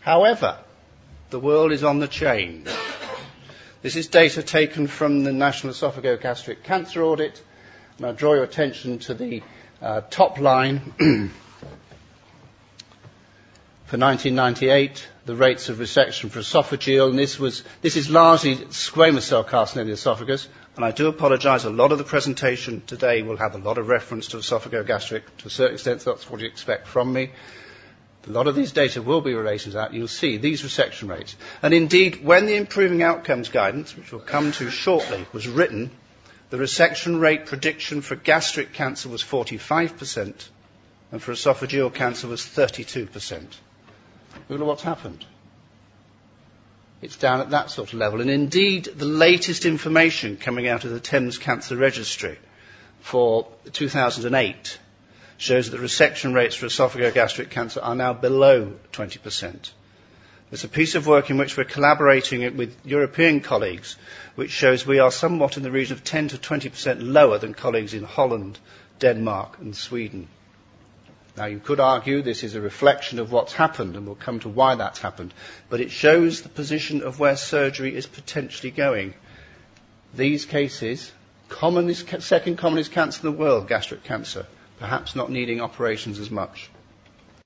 However, the world is on the change. This is data taken from the National Esophagogastric Cancer Audit, and I'll draw your attention to the top line. For 1998, the rates of resection for esophageal, and this is largely squamous cell carcinoma of the esophagus, and I do apologise, a lot of the presentation today will have a lot of reference to esophagogastric. To a certain extent, that's what you expect from me. A lot of these data will be related to that. You'll see these resection rates. And indeed, when the Improving Outcomes Guidance, which we'll come to shortly, was written, the resection rate prediction for gastric cancer was 45%, and for esophageal cancer was 32%. Look at what's happened. It's down at that sort of level. And indeed, the latest information coming out of the Thames Cancer Registry for 2008 shows that the resection rates for esophagogastric cancer are now below 20%. There's a piece of work in which we're collaborating with European colleagues, which shows we are somewhat in the region of 10 to 20% lower than colleagues in Holland, Denmark and Sweden. Now, you could argue this is a reflection of what's happened, and we'll come to why that's happened, but it shows the position of where surgery is potentially going. These cases, second commonest cancer in the world, gastric cancer, perhaps not needing operations as much.